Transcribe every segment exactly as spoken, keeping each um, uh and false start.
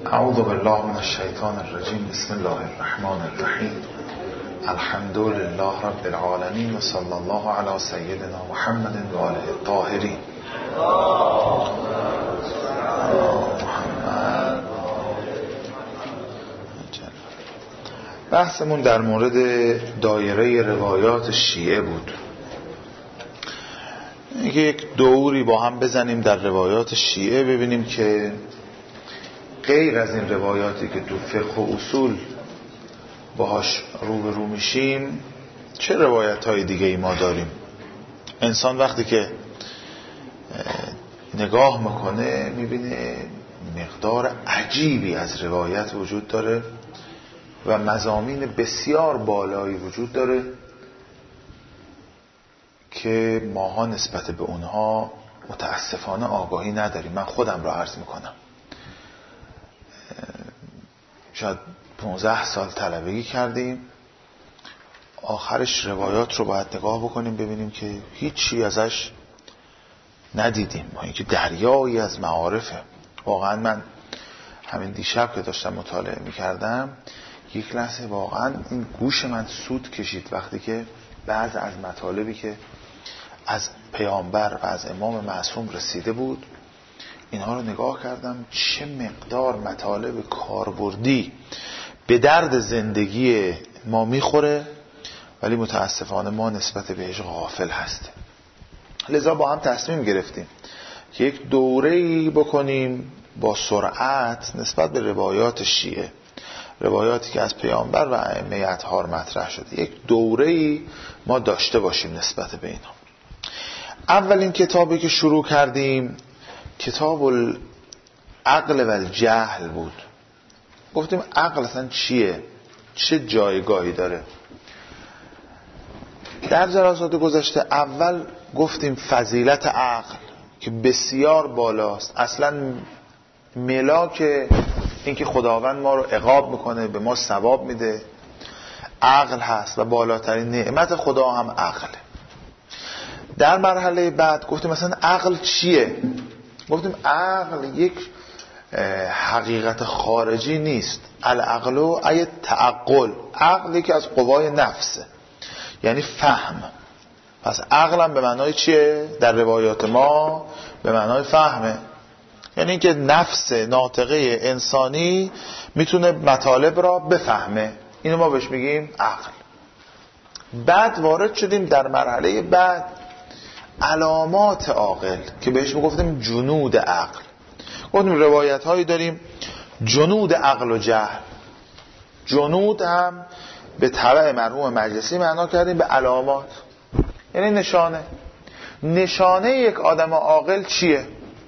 اعوذ بالله من الشیطان الرجیم. بسم الله الرحمن الرحیم. الحمد لله رب العالمین و صلی الله علی سیدنا محمد و آله الطاهرین. بحثمون در مورد دایره روایات شیعه بود. یک دوری با هم بزنیم در روایات شیعه، ببینیم که غیر از این روایاتی که تو فقه و اصول باهاش رو به رو میشیم، چه روایت های دیگه ای ما داریم. انسان وقتی که نگاه میکنه میبینه مقدار عجیبی از روایت وجود داره و مضامین بسیار بالایی وجود داره که ماها نسبت به اونها متاسفانه آگاهی نداریم. من خودم را عرض میکنم، شاید پانزده سال طلبگی کردیم، آخرش روایات رو باید نگاه بکنیم ببینیم که هیچی ازش ندیدیم، با اینکه دریایی از معارفه. واقعا من همین دیشب که داشتم مطالعه میکردم یک لحظه واقعا این گوش من سود کشید وقتی که بعض از مطالبی که از پیامبر و از امام معصوم رسیده بود اینها رو نگاه کردم، چه مقدار مطالب کاربردی به درد زندگی ما میخوره، ولی متاسفانه ما نسبت بهش غافل هستیم. لذا با هم تصمیم گرفتیم که یک دوره‌ای بکنیم با سرعت نسبت به روایات شیعه، روایاتی که از پیامبر و ائمه اطهار مطرح شده، یک دوره‌ای ما داشته باشیم نسبت به اینا. اولین کتابی که شروع کردیم کتاب العقل و الجهل بود. گفتیم عقل اصلا چیه؟ چه جایگاهی داره؟ در جلسات گذشته اول گفتیم فضیلت عقل که بسیار بالاست، اصلا ملاک این که خداوند ما رو عقاب میکنه به ما ثواب میده عقل هست و بالاترین نعمت خدا هم عقله. در مرحله بعد گفتیم مثلا عقل چیه؟ گفتیم عقل یک حقیقت خارجی نیست. العقل ای تعقل، عقل یکی از قوای نفسه، یعنی فهم. پس عقلم به معنای چیه؟ در روایات ما به معنای فهمه، یعنی اینکه نفس ناطقه انسانی میتونه مطالب را بفهمه، اینو ما بهش میگیم عقل. بعد وارد شدیم در مرحله بعد علامات عاقل که بهش میگفتیم جنود عقل. گفتیم روایت هایی داریم جنود عقل و جهل. جنود هم به تبع مرحوم مجلسی معنا کردیم به علامات، یعنی نشانه. نشانه یک آدم عاقل چیه؟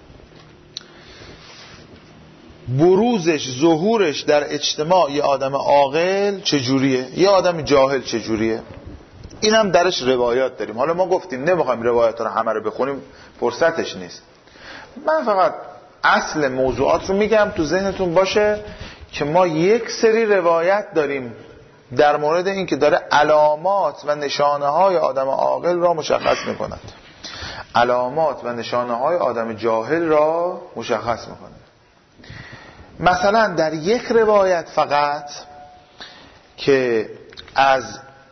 بروزش، ظهورش در اجتماع یه آدم عاقل چجوریه، یه آدم جاهل چجوریه. این هم درش روایات داریم. حالا ما گفتیم نمیخوایم روایات رو همه رو بخونیم، فرصتش نیست. من فقط اصل موضوعات رو میگم تو ذهنتون باشه که ما یک سری روایت داریم در مورد این که داره علامات و نشانه های آدم عاقل را مشخص میکند، علامات و نشانه های آدم جاهل را مشخص میکند. مثلا در یک روایت فقط که از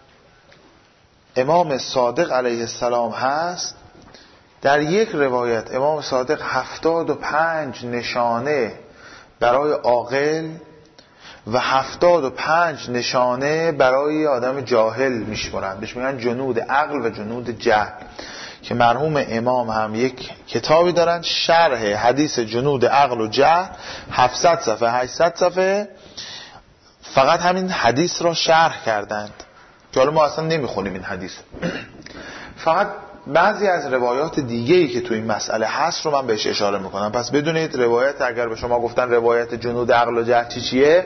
امام صادق علیه السلام هست، در یک روایت امام صادق هفتاد و پنج نشانه برای عاقل و هفتاد و پنج نشانه برای آدم جاهل میشمارند، بهش میگن جنود عقل و جنود جهل، که مرحوم امام هم یک کتابی دارن شرح حدیث جنود عقل و جهل، هفتصد صفحه هشتصد صفحه فقط همین حدیث را شرح کردند که حالا ما اصلا نمیخونیم این حدیث، فقط بعضی از روایات دیگه‌ای که تو این مسئله هست رو من بهش اشاره میکنم. پس بدونید روایت اگر به شما گفتن روایت جنود عقل و جهل چی چیه،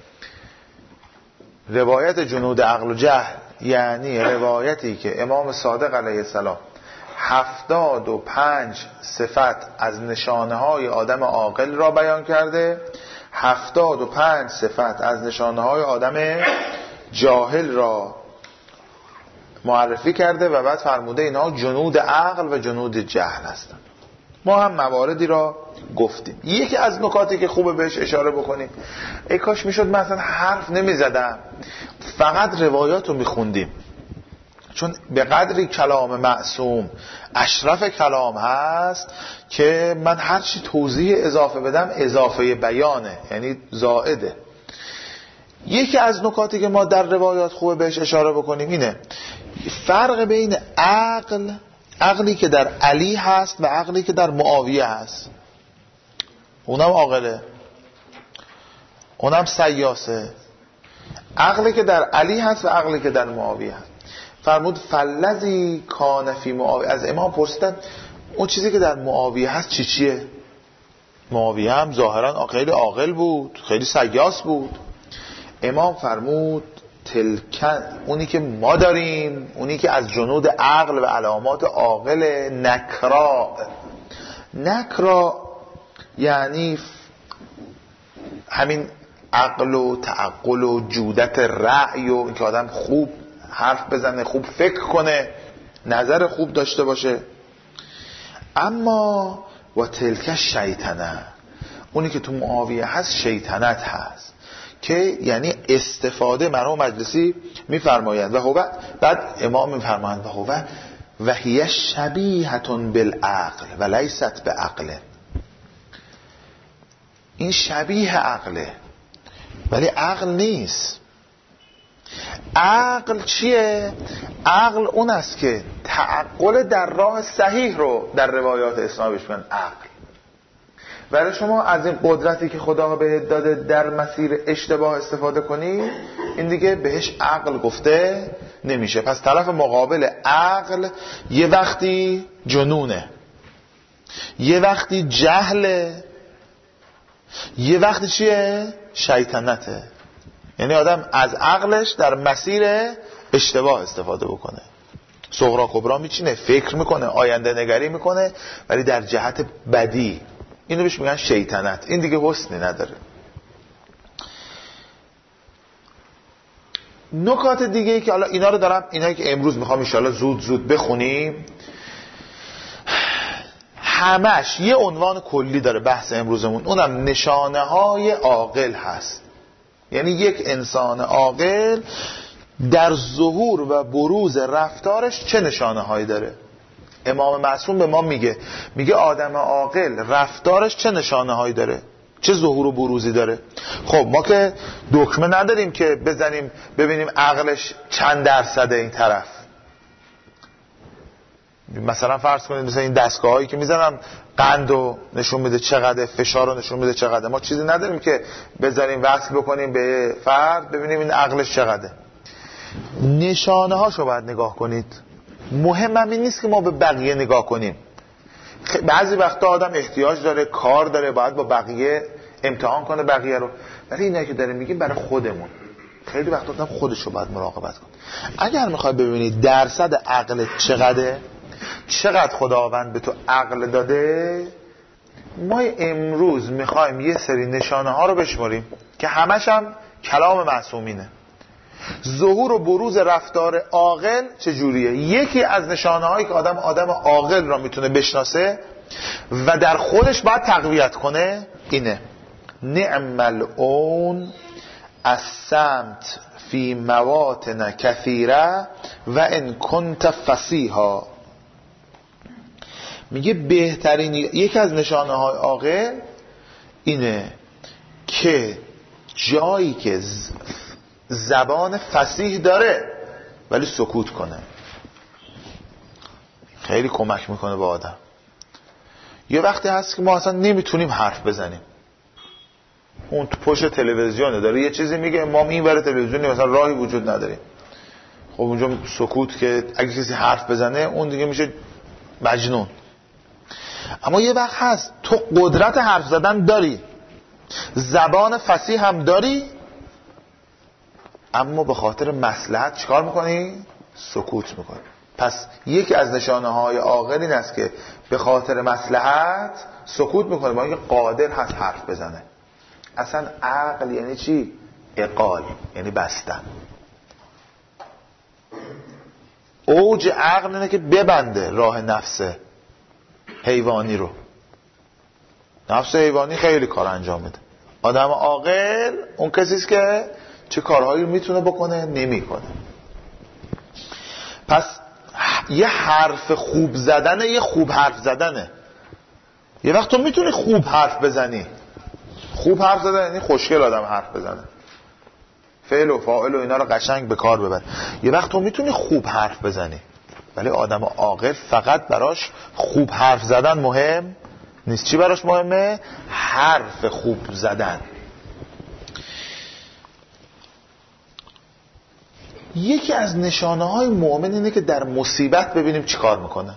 روایت جنود عقل و جهل یعنی روایتی که امام صادق علیه السلام هفتاد و پنج صفت از نشانه های آدم عاقل را بیان کرده، هفتاد و پنج صفت از نشانه های آدم جاهل را معرفی کرده و بعد فرموده اینها جنود عقل و جنود جهل هستند. ما هم مواردی را گفتیم. یکی از نکاتی که خوبه بهش اشاره بکنیم، ای کاش میشد من اصلا حرف نمیزدم، فقط روایات رو میخوندیم، چون به قدری کلام معصوم اشرف کلام هست که من هر چی توضیح اضافه بدم اضافه بیانه، یعنی زائده. یکی از نکاتی که ما در روایات خوبه بهش اشاره بکنیم اینه فرق بین عقل، عقلی که در علی هست و عقلی که در معاویه هست. اونم عاقله، اونم سیاسه. عقلی که در علی هست و عقلی که در معاویه هست. فرمود فلذی کان فی معاویه، از امام پرسیدن اون چیزی که در معاویه هست چی چیه؟ معاویه هم ظاهرا خیلی عاقل بود، خیلی سیاس بود. امام فرمود تلکن، اونی که ما داریم، اونی که از جنود عقل و علامات عاقل، نکرا. نکرا یعنی همین عقل و تعقل و جودت رأی و اینکه آدم خوب حرف بزنه، خوب فکر کنه، نظر خوب داشته باشه. اما و تلک شیطنه، اونی که تو معاویه هست شیطنت هست، که یعنی استفاده. مرحوم مجلسی میفرمایند و هو، بعد امام میفرمایند و هو و هی شبیهتون بالعقل و لیست به عقل. این شبیه عقله ولی عقل نیست. عقل چیه؟ عقل اون است که تعقل در راه صحیح رو در روایات اسلامی بهش میگن عقل. ولی شما از این قدرتی که خدا بهت داده در مسیر اشتباه استفاده کنی، این دیگه بهش عقل گفته نمیشه. پس طرف مقابل عقل یه وقتی جنونه، یه وقتی جهله، یه وقتی چیه؟ شیطنته. یعنی آدم از عقلش در مسیر اشتباه استفاده بکنه، صغرا کبرا میچینه، فکر میکنه، آینده نگری میکنه، ولی در جهت بدی. اینو بهش میگن شیطنت. این دیگه حسنی نداره. نکات دیگه ای که حالا اینا رو دارم، اینایی که امروز میخوام ان شاءالله زود زود بخونیم، همش یه عنوان کلی داره بحث امروزمون، اونم نشانه های عاقل هست. یعنی یک انسان عاقل در ظهور و بروز رفتارش چه نشانه هایی داره. امام معصوم به ما میگه میگه آدم عاقل رفتارش چه نشانه هایی داره، چه ظهور و بروزی داره. خب ما که دکمه نداریم که بزنیم ببینیم عقلش چند درصده این طرف. مثلا فرض کنید مثلا این دستگاه هایی که میزنن قند رو نشون میده چقدر، فشار رو نشون میده چقدر. ما چیزی نداریم که بذاریم وصل بکنیم به فرد ببینیم این عقلش چقدره. نشانه هاشو باید نگاه کنید. مهم هم این نیست که ما به بقیه نگاه کنیم. بعضی وقتا آدم احتیاج داره، کار داره، باید با بقیه امتحان کنه بقیه رو، ولی اینایی که داریم میگیم برای خودمون. خیلی وقتا آدم خودشو باید مراقبت کنه. اگر میخوای ببینید درصد عقل چقدره، چقدر خداوند به تو عقل داده، ما امروز میخوایم یه سری نشانه ها رو بشماریم که همش هم کلام معصومینه. ظهور و بروز رفتار عاقل چجوریه؟ یکی از نشانه هایی که آدم آدم عاقل را میتونه بشناسه و در خودش باید تقویت کنه اینه: نعم العون السمت فی مواطن کثیره و ان کنت فصیحا. میگه بهترین، یکی از نشانه های عاقل اینه که جایی که زبان فصیح داره ولی سکوت کنه. خیلی کمک میکنه به آدم. یه وقتی هست که ما اصلا نمیتونیم حرف بزنیم، اون تو پشت تلویزیونه داره یه چیزی میگه، ما این ور تلویزیونی مثلا راهی وجود نداریم. خب اونجا سکوت، که اگه کسی حرف بزنه اون دیگه میشه مجنون. اما یه وقت هست تو قدرت حرف زدن داری، زبان فصیح هم داری، اما به خاطر مصلحت چیکار میکنی؟ سکوت میکنی. پس یکی از نشانه های عاقل این است که به خاطر مصلحت سکوت میکنه، با اینکه قادر هست حرف بزنه. اصلا عقل یعنی چی؟ اقال، یعنی بستن. اوج عقل اینه که ببنده راه نفس حیوانی رو. نفس حیوانی خیلی کار انجام میده. آدم عاقل اون کسی است که چه کارهایی میتونه بکنه نمیکنه. پس یه حرف خوب زدنه، یه خوب حرف زدنه. یه وقت تو میتونی خوب حرف بزنی. خوب حرف زدن یعنی خوشگل آدم حرف بزنه، فعل و فاعل و اینا رو قشنگ به کار ببر. یه وقت تو میتونی خوب حرف بزنی، ولی آدم عاقل فقط براش خوب حرف زدن مهم نیست. چی براش مهمه؟ حرف خوب زدن. یکی از نشانه های مؤمن اینه که در مصیبت ببینیم چی کار میکنه.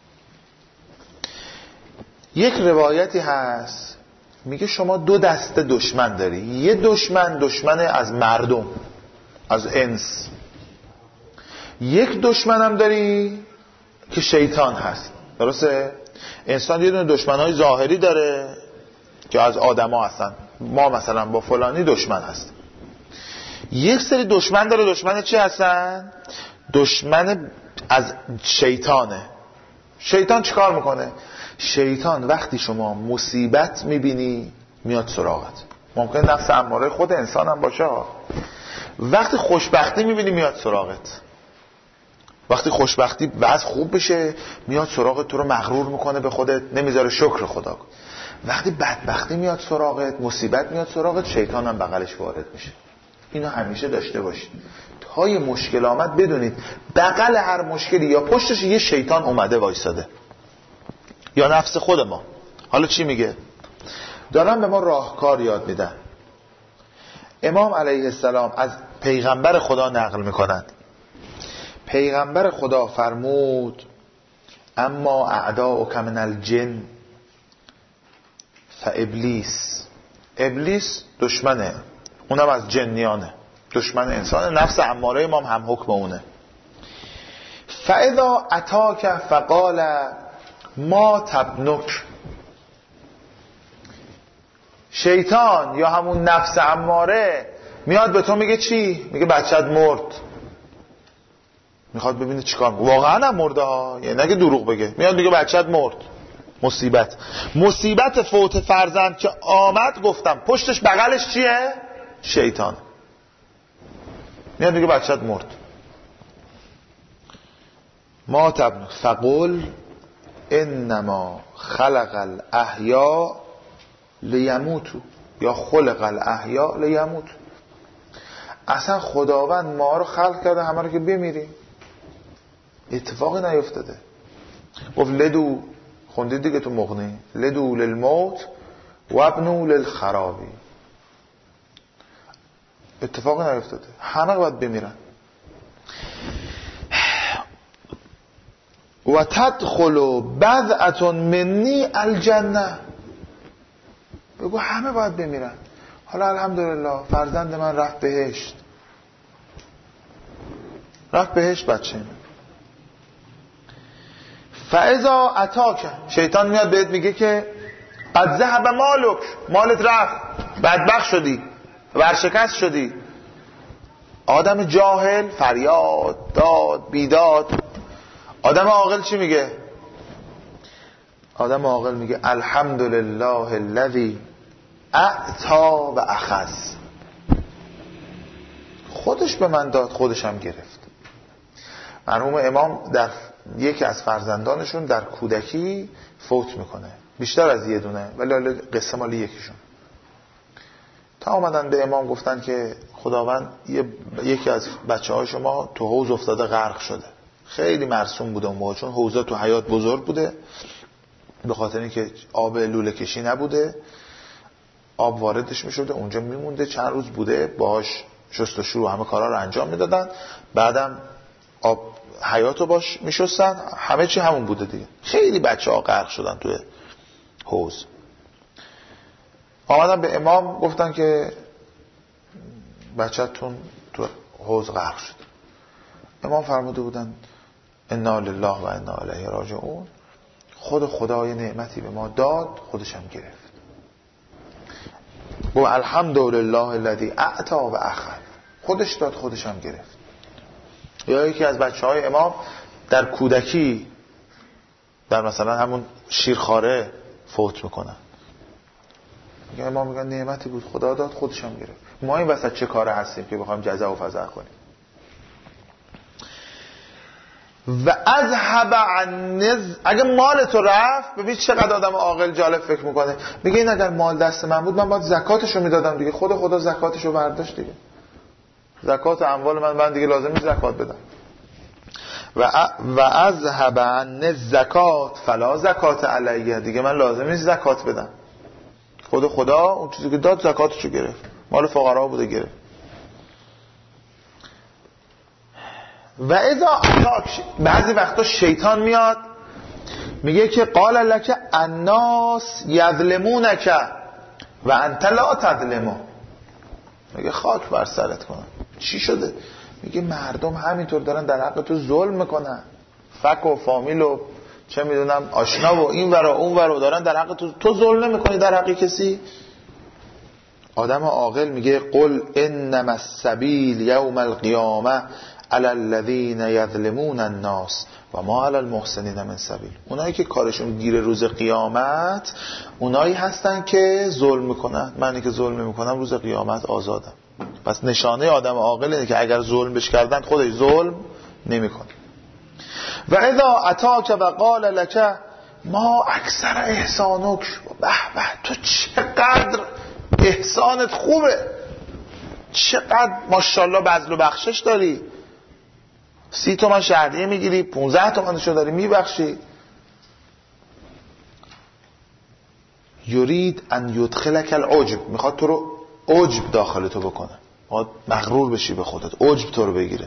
یک روایتی هست میگه شما دو دسته دشمن داری. یه دشمن دشمن از مردم، از انس. یک دشمن هم داری که شیطان هست. درسته؟ انسان یه دونه دشمنای ظاهری داره که از آدما هستن. ما مثلا با فلانی دشمن هست. یک سری دشمن داره. دشمن چی هستن؟ دشمن از شیطانه. شیطان چی کار میکنه؟ شیطان وقتی شما مصیبت میبینی میاد سراغت. ممکن نفس اماره خود انسان هم باشه. وقتی خوشبختی میبینی میاد سراغت. وقتی خوشبختی وضع خوب بشه میاد سراغت، تو رو مغرور میکنه به خودت، نمیذاره شکر خدا کن. وقتی بدبختی میاد سراغت، مصیبت میاد سراغت، شیطان هم بغلش وارد میشه. اینو همیشه داشته باشید. تا یه مشکل آمد بدونید بغل هر مشکلی یا پشتش یه شیطان اومده وایساده، یا نفس خود ما. حالا چی میگه؟ دارن به ما راهکار یاد میدن. امام علیه السلام از پیغمبر خدا نقل میکنند. پیغمبر خدا فرمود اما اعداؤک من الجن فابلیس. ابلیس دشمنه، اونم از جنیانه، دشمن انسان. نفس اماره ما هم حکم اونه. فاذا اتاک فقال ما تبنک. شیطان یا همون نفس اماره میاد به تو میگه چی؟ میگه بچت مرد. میخواد ببینه چیکار میکنه. واقعا هم مرده ها، یعنی نگه دروغ بگه. میاد میگه بچت مرد. مصیبت مصیبت فوت فرزند که آمد، گفتم پشتش بغلش چیه؟ شیطان. میاد میگه بچت مرد. ما تبن فقل انما خلق الاحیاء لیموتو یا خلق الاحیاء لیموتو. اصلا خداوند ما رو خلق کرده همه رو که بمیریم. اتفاقی نیفتاده. گفت لدو، خوندید دیگه تو مغنی، لدو للموت و ابنو للخرابی. اتفاقی نیفتاده، همه باید بمیرن. و تدخل بضعة منی الجنه. بگو همه باید بمیرن. حالا الحمدلله فرزند من رفت بهشت، رفت بهشت بچه من. فاذا اتاک، شیطان میاد بهت میگه که قد ذهب مالک، مالت رفت، بدبخت شدی، ورشکست شدی. آدم جاهل فریاد داد بیداد. آدم عاقل چی میگه؟ آدم عاقل میگه الحمدلله الذی اعطا و اخذ. خودش به من داد، خودش هم گرفت. مرحوم امام در یکی از فرزندانشون در کودکی فوت میکنه، بیشتر از یه دونه، ولی قصه مال یکیشون. تا اومدن به امام گفتن که خداوند یکی از بچه های شما تو حوض افتاده غرق شده. خیلی مرسوم بوده اون موقع، چون حوضا تو حیاط بزرگ بوده، به خاطر اینکه آب لوله کشی نبوده، آب واردش میشده، اونجا میمونده، چند روز بوده، باهاش شست و شو همه کارا رو انجام میدادن، بعدم آب حیاتو باش میشستن، همه چی همون بوده دیگه. خیلی بچه ها غرق شدن توی حوض. آمدن به امام گفتن که بچه‌تون تو حوض غرق شد. امام فرموده بودن انا لله و انا الیه راجعون. خود خدای نعمتی به ما داد، خودش هم گرفت. و الحمدلله الذی اعطا و اخذ. خودش داد، خودش هم گرفت. یا یکی از بچهای امام در کودکی در مثلا همون شیرخواره فوت میکنن. میگه ما میگن نعمتی بود خدا داد خودش هم گرفت. ما این وسط چه کاره هستیم که بخوایم جزع و فزع کنیم؟ و اذهب عن اگه مال تو رفت، ببین چقدر آدم عاقل جالب فکر میکنه، میگه این اگر مال دست من بود من باید زکاتشو میدادم دیگه. خود خدا زکاتشو برداشت دیگه. زکات اموال من من دیگه لازم نیست زکات بدم. و و اذهب عن الزکات فلا زکات علیه، دیگه من لازم نیست زکات بدم. خود خدا اون چیزی که داد زکاتشو گرفت، مال فقرا بوده گرفت. و اذا اتاک، بعضی وقتا شیطان میاد میگه که قال لک الناس یظلمونک و انت لا تظلم، میگه خاک بر سرت کنم. چی شده؟ میگه مردم همینطور دارن در حق تو ظلم میکنن، فک و فامیل و چه میدونم آشنا و این ور و اون ور دارن در حق تو، تو ظلم نمیکنی در حق کسی؟ آدم عاقل میگه قل انما السبیل یوم القیامه علی الذین یظلمون الناس و ما علی المحسنین من سبیل. اونایی که کارشون گیره روز قیامت اونایی هستن که ظلم میکنن، منی که ظلم نمیکنم روز قیامت آزادم. پس نشانه آدم عاقل اینه که اگر ظلم بش کردن خودش ظلم نمیکنه. و اذا اتاک و قال لک ما اکثر احسانک، به به تو چقدر احسانت خوبه، چقدر ماشاءالله بذل و بخشش داری، سی تومن شهریه میگیری، پونزده تومنشو داری میبخشی. یرید ان یدخلک العجب، میخواد تو رو عجب داخل تو بکنه، میخواد مغرور بشی به خودت، عجب تو رو بگیره.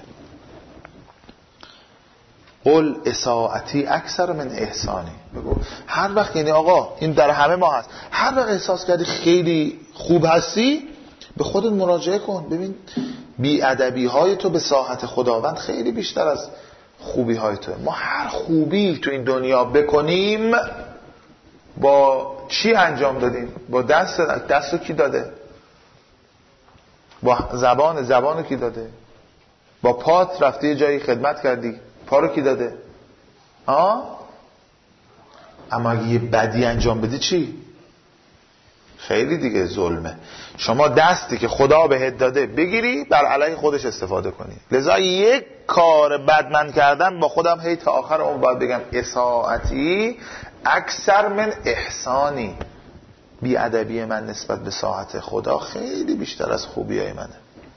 قل اساءتی اکثر من احسانی، بگو هر وقت، یعنی آقا این در همه ما هست، هر وقت احساس کردی خیلی خوب هستی به خودت مراجعه کن، ببین بی‌ادبی های تو به ساحت خداوند خیلی بیشتر از خوبی های تو. ما هر خوبی تو این دنیا بکنیم با چی انجام دادیم؟ با دست، دستو کی داده؟ با زبان، زبانو کی داده؟ با پات رفتی یه جایی خدمت کردی، پا رو کی داده؟ آه؟ اما اگه یه بدی انجام بدی چی؟ خیلی دیگه ظلمه. شما دستی که خدا بهت داده بگیری بر علیه خودش استفاده کنی. لذا یک کار بد من کردم با خودم هی تا آخر اون باید بگم اساءتی اکثر من احسانی، بی‌ادبی من نسبت به ساعت خدا خیلی بیشتر از خوبی های منه.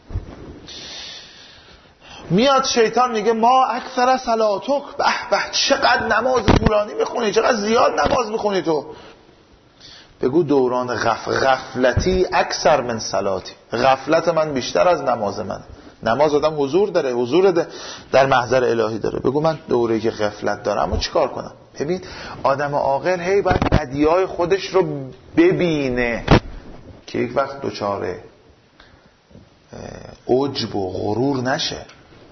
میاد شیطان میگه ما اکثر صلاتک، به به چقدر نماز طولانی میخونی، چقدر زیاد نماز میخونی تو. بگو دوران غف... غفلتی اکثر من صلاتی، غفلت من بیشتر از نماز من. نماز آدم حضور داره، حضور در محضر الهی داره. بگو من دوره که غفلت دارم، اما چیکار کنم؟ ببین آدم عاقل هی باید بدیهای خودش رو ببینه که یک وقت دچار عجب و غرور نشه.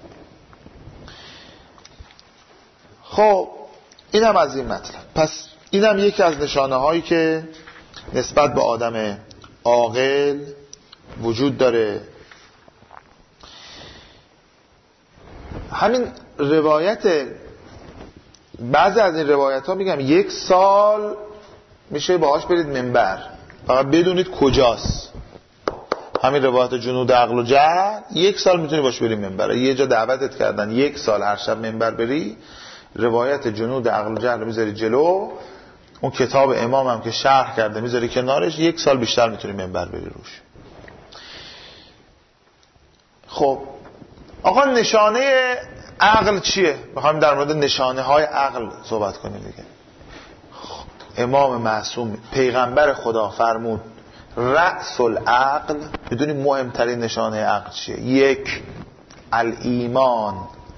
خب اینم از این مطلب. پس اینم یکی از نشانه هایی که نسبت به آدم عاقل وجود داره. همین روایت، بعضی از این روایت ها میگم یک سال میشه باهاش برید منبر، فقط بدونید کجاست. همین روایت جنود عقل و جهل یک سال میتونی باش بری منبر. یه جا دعوتت کردن یک سال هر شب منبر بری، روایت جنود عقل و جهل رو میذاری جلو، اون کتاب امام هم که شرح کرده میذاری کنارش، یک سال بیشتر میتونی منبر بری روش. خب آقا نشانه عقل چیه؟ میخوایم در مورد نشانه های عقل صحبت کنیم دیگه. خب. امام معصوم پیغمبر خدا فرمود رأس العقل، بدونی مهمترین نشانه عقل چیه؟ یک، الایمان.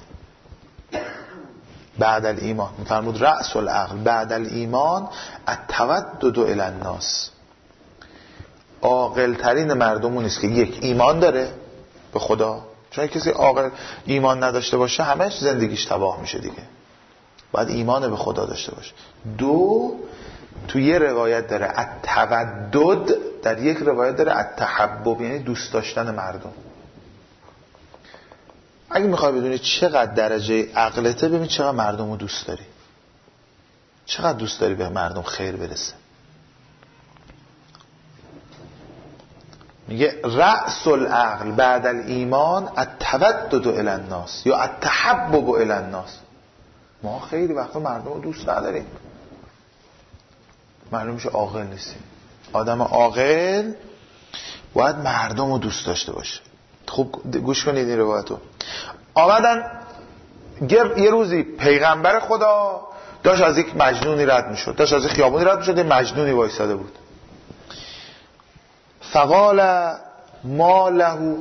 بعد الایمان فرمود رأس العقل بعد الایمان التودد الی الناس. عاقل ترین مردم اون است که یک، ایمان داره به خدا، چون کسی عاقل ایمان نداشته باشه همش زندگیش تباه میشه دیگه. باید ایمان به خدا داشته باشه. دو، تو یه روایت داره التودد، در یک روایت داره التحبب، یعنی دوست داشتن مردم. اگه میخوای بدونی چقدر درجه عقلته، ببین چقدر مردم رو دوست داری، چقدر دوست داری به مردم خیر برسه. میگه رأس العقل بعد الایمان التودد الی الناس یا التحبب الی الناس. ما خیلی وقتا مردم رو دوست نداریم، معلوم میشه عاقل نیستیم. آدم عاقل باید مردم رو دوست داشته باشه. خوب گوش کنید این روایتو. آمدن یه روزی پیغمبر خدا داشت از یک مجنونی رد میشد، داشت از یک خیابونی رد میشد، یه مجنونی وایساده بود. فقال ما له،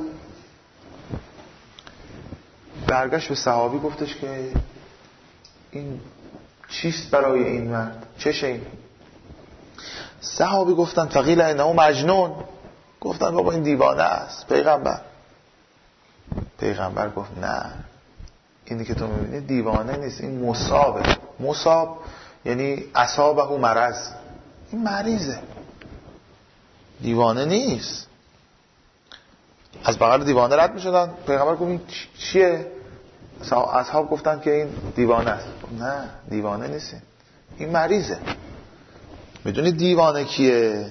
برگشت به صحابی گفتش که این چیست برای این مرد، چشه این؟ صحابی گفتن فقیل انه مجنون، گفتن بابا این دیوانه است. پیغمبر پیغمبر گفت نه، اینی که تو میبینی دیوانه نیست، این مصابه. مصاب یعنی اصابه مرض، این مریضه، دیوانه نیست. از بغل دیوانه رد میشدن، پیغمبر گفت این چیه؟ اصحاب گفتن که این دیوانه است. نه دیوانه نیست، این مریضه. میدونی دیوانه کیه؟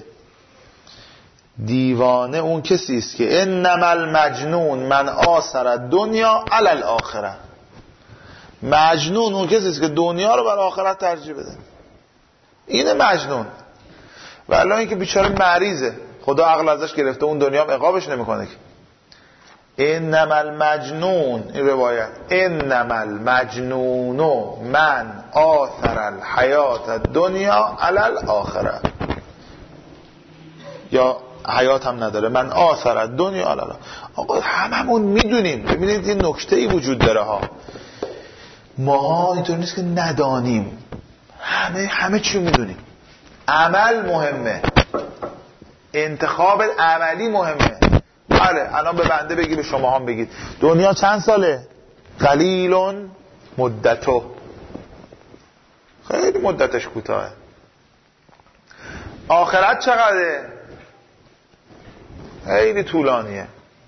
دیوانه اون کسی است که انما المجنون من آثر الدنیا علی الاخره. مجنون اون کسی است که دنیا رو بر آخرت ترجیح بده. اینه مجنون. و الان این که بیچاره مریضه، خدا عقل ازش گرفته، اون دنیا هم عقابش نمیکنه که. انما المجنون، این روایت انما المجنون من آثر الحیات الدنیا علی الاخره، یا حیات هم نداره، من آثر الدنیا علی الاخره. آقا هممون میدونیم. ببینید این نکته‌ای وجود داره ها، ما اینطور نیست که ندانیم، همه همه چی میدونیم. عمل مهمه، انتخاب عملی مهمه. بله الان به بنده بگی، به شما هم بگید دنیا چند ساله؟ قلیلون مدتو، خیلی مدتش کوتاهه. آخرت چقدره؟ خیلی طولانیه.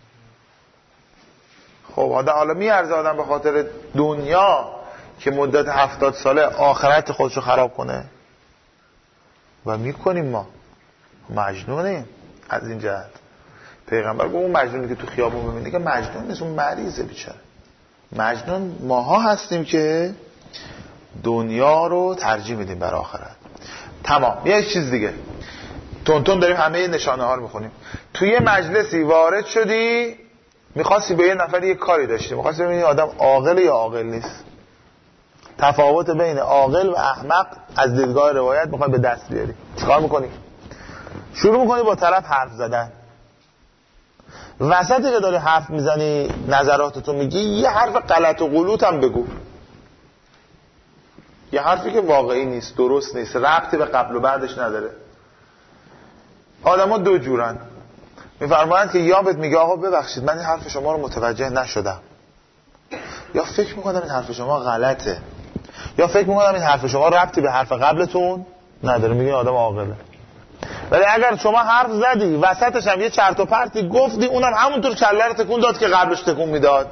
خب آدم حالا میارزه آدم به خاطر دنیا که مدت هفتاد ساله آخرت خودشو خراب کنه؟ و میکنیم. ما مجنونیم از این جهت. پیغمبر گفت اون مجنونی که تو خیابون میبینی که مجنون نیست، اون مریضه بیچاره. مجنون ماها هستیم که دنیا رو ترجیح میدیم بر آخرت. تمام. یه چیز دیگه، تون تون داریم همه نشانه ها رو میخونیم. توی یه مجلسی وارد شدی، میخواستی به یه نفر یه کاری داشتی، میخواستی ببینی آدم عاقل یا عاقل نیست. تفاوت بین عاقل و احمق از دیدگاه روایت میخوای به دست بیاری. چیکار میکنی؟ شروع میکنی با طرف حرف زدن. وسطی که داری حرف میزنی نظراتتو میگی، یه حرف غلط و غلوط هم بگو، یه حرفی که واقعی نیست، درست نیست، ربطی به قبل و بعدش نداره. آدم ها دو جورن. میفرمایند که یا بهت میگه آقا ببخشید من این حرف شما رو متوجه نشدم، یا فکر میکنم این حرف شما غلطه، یا فکر میکنم این حرف شما ربطی به حرف قبلتون نداره. میگه آدم عاقله. ولی اگر شما حرف زدی وسطش هم یه چرت و پرتی گفتی، اونم همونطور کله رو تکون داد که قبلش تکون میداد.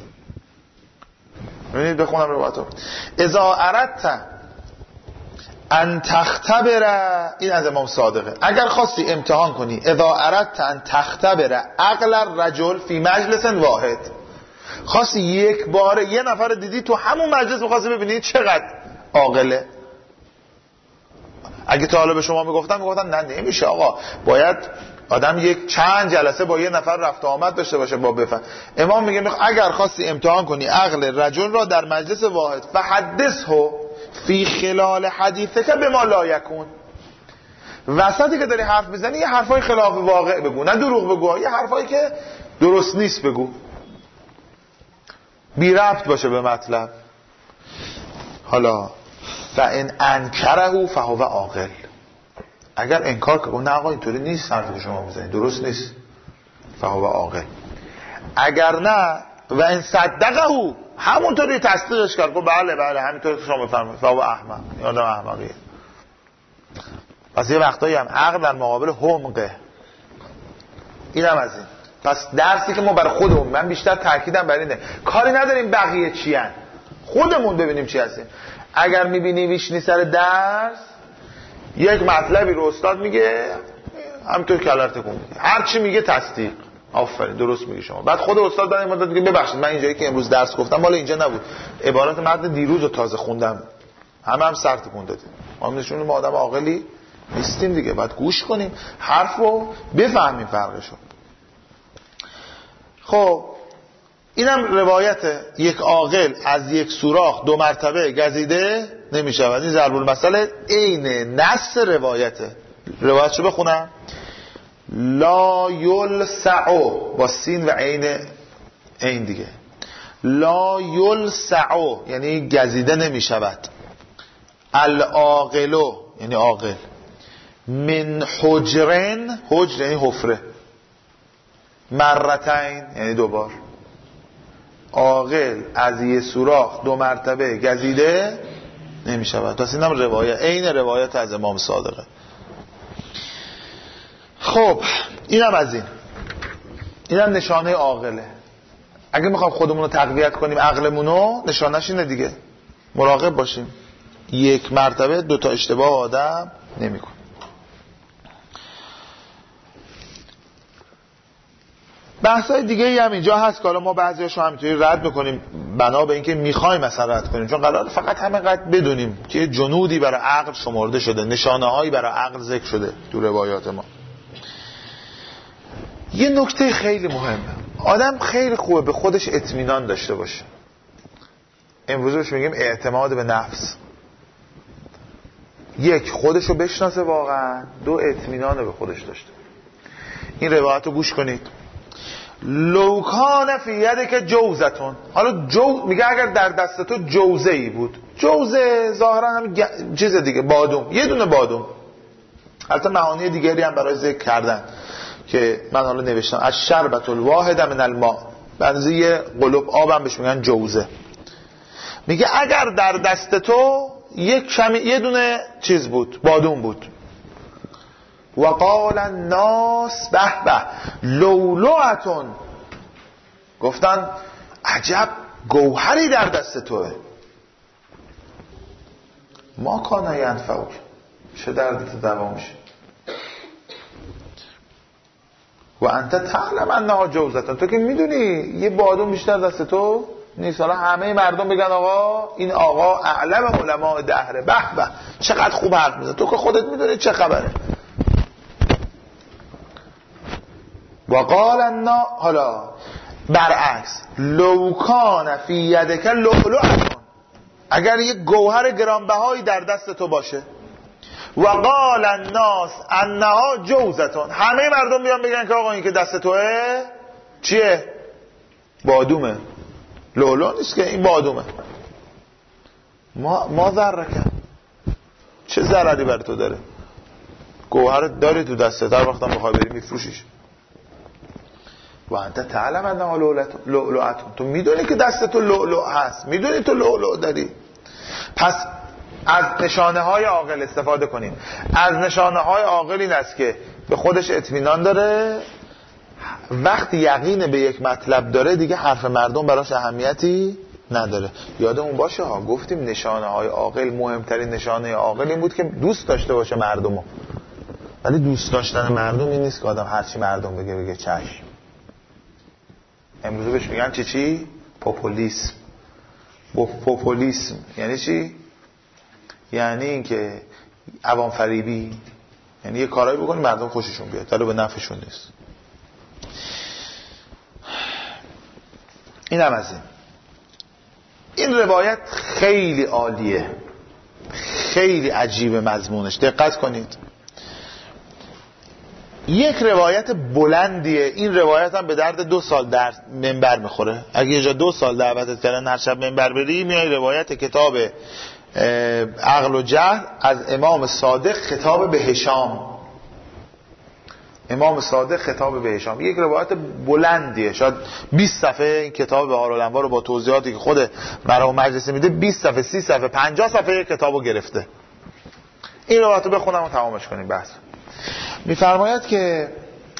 ببینید بخونم روایتو. اذا اردت ان تختبر، این از امام صادقه، اگر خواستی امتحان کنی، اذا اردت ان تختبر عقل الرجل فی مجلس واحد، خواستی یک باره یه نفر دیدی تو همون مجلس، می‌خواستی ببینی چقدر عاقله. اگه تا حالا به شما میگفتن میگفتن نه نمیشه آقا، باید آدم یک چند جلسه با یه نفر رفت و آمد داشته باشه با بفهم. امام میگه اگر خواستی امتحان کنی عقل رجل را در مجلس واحد، فحدثه فی خلال حدیثه که به ما لا یکون، وسطی که داری حرف میزنی یه حرفای خلاف واقع بگو، نه دروغ بگو، یه حرفایی که درست نیست بگو، بی ربط باشه به مطلب. حالا فان انکره فهو عاقل، اگر انکار کنه نه آقا اینطوری نیست حرفی که شما میزنید درست نیست، فهو عاقل. اگر نه و ان صدقه، همونطوری تصدیقش کرد، گفت بله بله همینطوری که شما میفرمایید، فهو احمق، این آدم احمقیه. پس یه وقتایی هم عقل در مقابل حمقه. اینم از این. پس درسی که ما برای خودمون، من بیشتر تاکیدم بر اینه، کاری نداریم بقیه چی ان، خودمون ببینیم چی هستیم. اگر میبینی ویشنی سر درس یک مطلبی رو استاد میگه همینطور کلر تکون میده، هر چی میگه تصدیق. آفرین درست میگی شما. بعد خود استاد بعد این مدت میگه ببخشید من اینجایی که امروز درس گفتم مال اینجا نبود، عبارت متن دیروز رو تازه خوندم. همه هم سر تکون دادیم. ما نشون ما آدم عاقلی نیستیم دیگه، باید گوش کنیم حرفو بفهمیم فرقشو. خب اینم روایت یک عاقل از یک سوراخ دو مرتبه گزیده نمیشود. این ضرب المثل عین نص روایته. روایتشو بخونم. لا یلسع با سین و عین عین دیگه. لا یلسع یعنی گزیده نمیشود. العاقلو یعنی عاقل من حجرن، حجر یعنی حفره، مرتین یعنی دوبار. عاقل از یه سوراخ دو مرتبه گزیده نمی شود. پس اینم روایت عین روایت از امام صادقه. خب اینم از این اینم نشانه عاقله. اگه میخوام خودمون رو تقویت کنیم عقلمونو، نشانش اینه دیگه، مراقب باشیم یک مرتبه دو تا اشتباه آدم نمی کن. بحثای دیگه ای هم اینجا هست که حالا ما بعضیاشو همینطوری رد میکنیم بنا به اینکه میخوایم مثلا رد کنیم، چون قرار فقط همینقدر بدونیم که جنودی برای عقل شمرده شده، نشانه هایی برای عقل ذکر شده تو روایات ما. یه نکته خیلی مهمه، آدم خیلی خوبه به خودش اطمینان داشته باشه. امروز بهش میگیم اعتماد به نفس. یک، خودشو بشناسه واقعا. دو، اطمینان به خودش داشته. این روایت رو گوش کنید. لو کان فی یدک جوزتون، حالا جو میگه اگر در دست تو جوزه ای بود. جوزه ظاهرا هم چیز دیگه، بادوم، یه دونه بادوم. البته معانی دیگری هم برای ذکر کردن که من حالا نوشتم از شربت الواحد من الماء، بنظر یه قلوب آبم بهش میگن جوزه. میگه اگر در دست تو یک کمی یه دونه چیز بود، بادوم بود. وقال الناس به به لولوعتون، گفتن عجب گوهری در دست توه. ما کان ینفعک، چه دردت دوا میشه. و انت تعلم انها جوزتون، تو که میدونی یه بادوم بیشتر دست تو نیست. حالا همه مردم بگن آقا این آقا اعلم علماء دهره، به به چقدر خوب حرف میزنه، تو که خودت میدونی چه خبره. وقال النا، حالا برعکس، لو کان فی یدک لؤلؤه، اگر یک گوهر گرانبهایی در دست تو باشه. وقال الناس انها جوزتون، همه مردم بیان بگن که آقا این که دست توه چیه؟ بادومه. لؤلؤ نیست که، این بادومه. ما ما ذرکه، چه ضرری بر تو داره؟ گوهر داری تو دستت، هر وقتم بخوای بری میفروشیش. و انت تعلم انها لؤلؤتون، تو میدونی که دست تو لؤلؤ هست، میدونی تو لؤلؤ داری. پس از نشانه های عاقل استفاده کنیم. از نشانه های عاقل این است که به خودش اطمینان داره، وقتی یقین به یک مطلب داره دیگه حرف مردم براش اهمیتی نداره. یادمون باشه ها، گفتیم نشانه های عاقل، مهمترین نشانه عاقل این بود که دوست داشته باشه مردمو. ولی دوست داشتن مردم این نیست که آدم هرچی مردم بگه بگه چشم. امروز بهش میگن چی چی؟ پوپولیسم. پوپولیسم یعنی چی؟ یعنی این که عوام فریبی، یعنی یه کارایی بکنی مردم خوششون بیاد ولی به نفعشون نیست. این هم از این. این روایت خیلی عالیه، خیلی عجیب مضمونش، دقت کنید. یک روایت بلندیه. این روایت هم به درد دو سال در منبر میخوره. اگه یه جا دو سال دعوتت کردن هر شب منبر بری، میای روایت کتاب عقل و جهل از امام صادق خطاب به هشام. امام صادق خطاب به هشام، یک روایت بلندیه، شاید بیست صفحه. این کتاب بهارالانوار رو با توضیحاتی که خود مرحوم مجلسی میده بیست صفحه، سی صفحه، پنجاه صفحه کتابو گرفته. این روایت رو بخونم و تمامش کنیم بحث. میفرماید که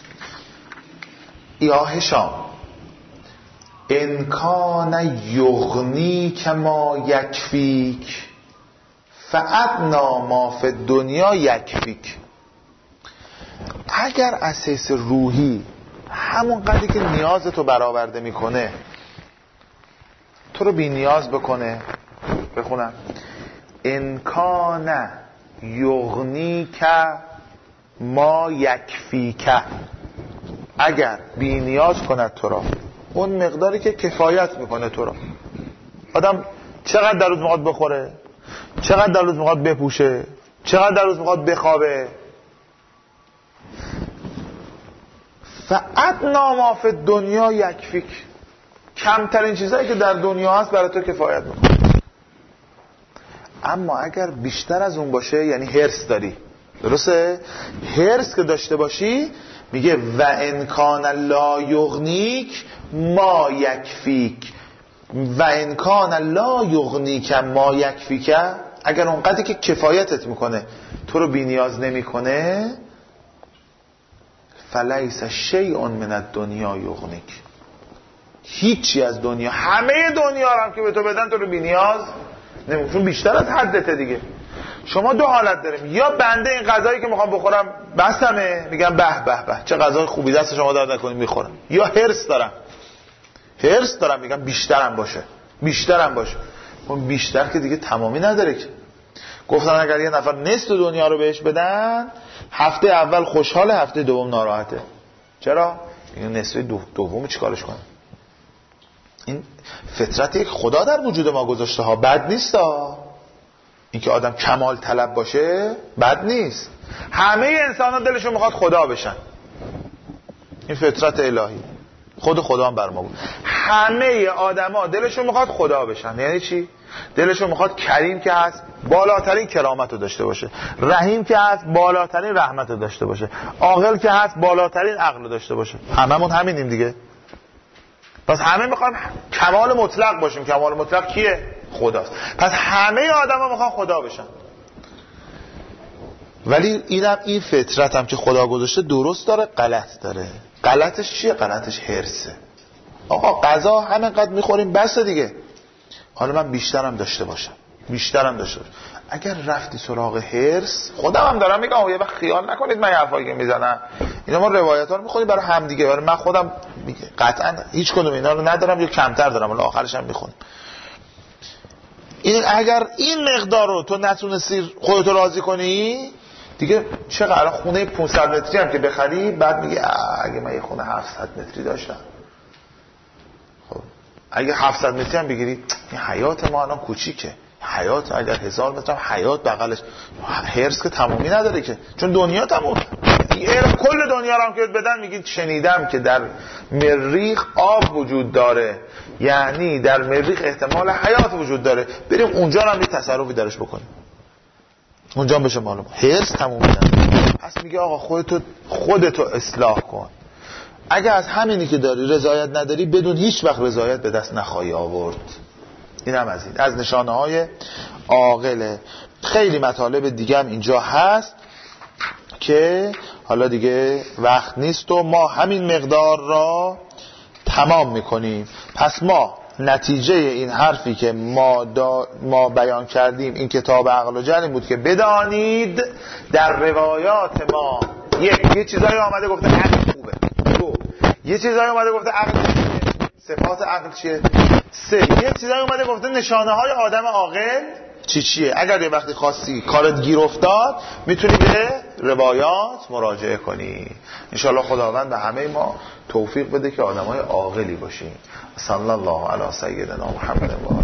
یا هشام ان کان یغنی کما یکفیک فادنا ما فی الدنیا یکفیک. اگر از حیث روحی همون قدری که نیازتو برآورده میکنه تو رو بی نیاز بکنه، بخونم ان کان یغنیک ما یکفیک، اگر بی نیاز کند تو را اون مقداری که کفایت میکنه تو را. آدم چقدر در روز میخواد بخوره، چقدر در روز میخواد بپوشه، چقدر در روز میخواد بخوابه. فادنا ما فی الدنیا یکفیک، کمترین چیزایی که در دنیا هست برای تو کفایت میکنه. اما اگر بیشتر از اون باشه یعنی حرص داری، درسته؟ حرص که داشته باشی میگه و ان کان لا یغنیک ما یکفیک، و ان کان لا یغنیک ما یکفیک، اگر اونقدری که کفایتت میکنه تو رو بی نیاز نمیکنه، فلیس شیء من الدنیا یغنیک، هیچی از دنیا، همه دنیا رو هم که به تو بدن تو رو بی نیاز نمیکنه، چون بیشتر از حدته دیگه. شما دو حالت داریم، یا بنده این غذایی که میخوام بخورم بسمه، میگم به به به چه غذای خوبی دست شما داد نکنید میخورم، یا حرص دارم حرص دارم میگم بیشترم باشه بیشترم باشه. اون بیشتر که دیگه تمامی نداره که. گفتن اگر یه نفر نصف دنیا رو بهش بدن، هفته اول خوشحاله، هفته دوم ناراحته. چرا؟ این نصف دو دوم چیکارش کنه؟ این فطرتی که خدا در وجود ما گذاشته ها، بد نیست ها. این که آدم کمال طلب باشه بد نیست. همه انسان ها دلشون میخواد خدا بشن، این فطرت الهی، خود خدا هم بر ما بود. همه آدم ها دلشون میخواد خدا بشن. یعنی چی؟ دلشون میخواد کریم که هست بالاترین کرامت رو داشته باشه، رحیم که هست بالاترین رحمت رو داشته باشه، عاقل که هست بالاترین عقل رو داشته باشه. هممون همینیم دیگه. پس همه میخوان کمال مطلق باشیم. کمال مطلق کیه؟ خداست. پس همه آدم ها میخوان خدا بشن. ولی اینم این فطرت هم که خدا گذاشته درست داره، غلط داره. غلطش چیه؟ غلطش حرصه. آقا غذا همینقدر میخوریم بس دیگه، حالا من بیشترم داشته باشم بیشترم داشته باشم. اگر رفتی سراغ حرص، خودم هم دارم میگم یه وقت خیال نکنید من حرفایی که میزنم اینا ما روایت ها رو میخونیم برای هم دیگه، برای من خودم قطعا هیچ کدوم اینا رو ندارم یا کمتر دارم، ولی آخرش هم میخونم. این اگر این مقدار رو تو نتونستی خودتو راضی کنی دیگه، چقدر خونه پانصد متری هم که بخری بعد میگی اگه من یه خونه هفتصد متری داشتم. خب اگه هفتصد متری هم بگیری، این حیات ما الان کوچیکه، حیات اگر هزار متر هم حیات بغلش، حرص که تمومی نداره که، چون دنیا تموم. کل دنیا رو هم که بدن میگید شنیدم که در مریخ آب وجود داره، یعنی در مریخ احتمال حیات وجود داره، بریم اونجا هم یه تصرفی درش بکنیم، اونجا هم بشه معلوم. حرص تمومی نداره. پس میگه آقا خودتو خودتو اصلاح کن. اگه از همینی که داری رضایت نداری، بدون هیچ وقت رضایت به دست نخواهی آورد. این هم از این از نشانه های عاقله. خیلی مطالب دیگه هم اینجا هست که حالا دیگه وقت نیست و ما همین مقدار را تمام میکنیم. پس ما نتیجه این حرفی که ما, دا ما بیان کردیم، این کتاب عقل و جن بود که بدانید در روایات ما یک یه چیزایی آمده گفته عقل خوبه، دو یه چیزایی اومده گفته عقل صفات عقل چیه، سه یه چیزایی اومده گفته نشانه های آدم عاقل چی چیه. اگر یه وقتی خواستی کارت گیر افتاد میتونی به روایات مراجعه کنی. انشاءالله خداوند به همه ما توفیق بده که آدمای عاقلی باشیم. صلی الله علی سیدنا محمد.